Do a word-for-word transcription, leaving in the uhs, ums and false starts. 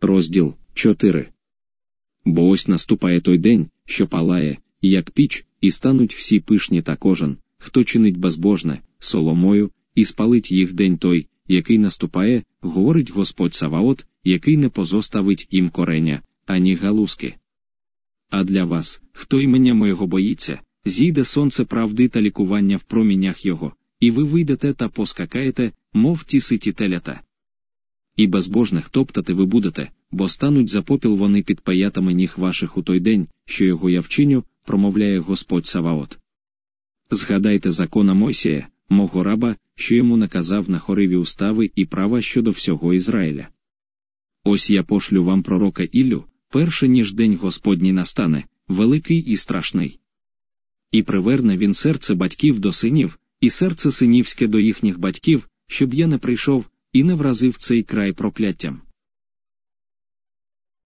Розділ чотири. Бо ось наступає той день, що палає, як піч, і стануть всі пишні та кожен, хто чинить безбожне, соломою, і спалить їх день той, який наступає, говорить Господь Саваот, який не позоставить їм кореня, ані галузки. А для вас, хто імення моєго боїться, зійде сонце правди та лікування в промінях його, і ви вийдете та поскакаєте, мов ті ситі телята. І безбожних топтати ви будете, бо стануть за попіл вони під паятами ніг ваших у той день, що його я вчиню, промовляє Господь Саваот. Згадайте закона Мойсія, мого раба, що йому наказав на хориві устави і права щодо всього Ізраїля. Ось я пошлю вам пророка Іллю, перше ніж день Господній настане, великий і страшний. І приверне він серце батьків до синів, і серце синівське до їхніх батьків, щоб я не прийшов і не вразив цей край прокляттям.